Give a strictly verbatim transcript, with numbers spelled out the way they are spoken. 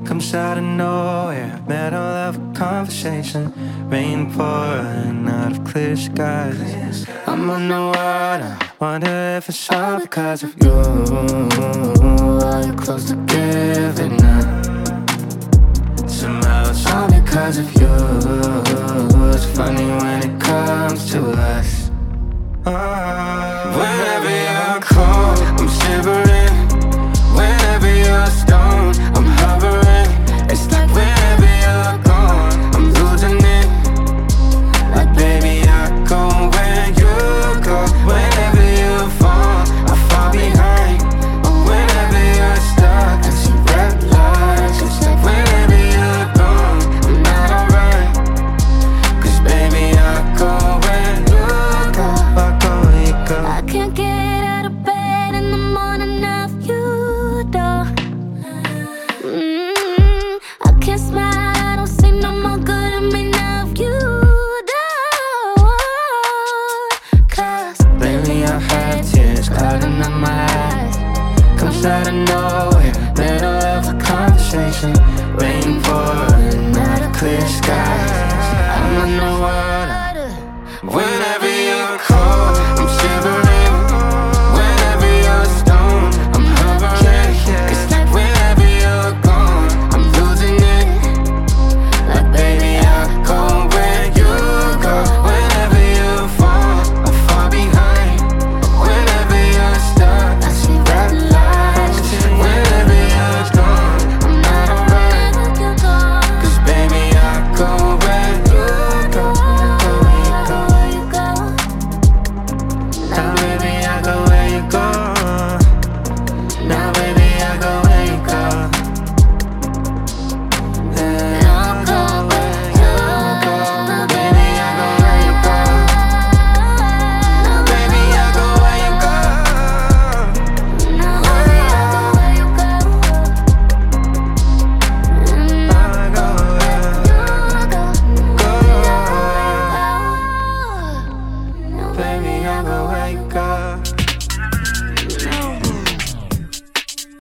comes out of nowhere. Middle of a conversation, rain pouring out of clear skies. I'm underwater, wonder if it's all because of you. Are you close to giving up? Somehow it's all because of you. It's funny when it comes to us. Oh, whenever you're cold, I'm shivering. Whenever you're stoned, I'm hovering. It's like whenever you're gone, I'm losing it. Like baby, I go where you go. Whenever you fall, I fall behind. Whenever you're stuck, I see red lights. It's like whenever you're gone, I'm not alright. Cause baby, I go where you go. I go where you go. I can't get out of bed in the morning of you, though. mm, I can't smile, I don't see no more good in me now of you, though. Cause lately I've had tears clouding up my eyes. Comes out of nowhere.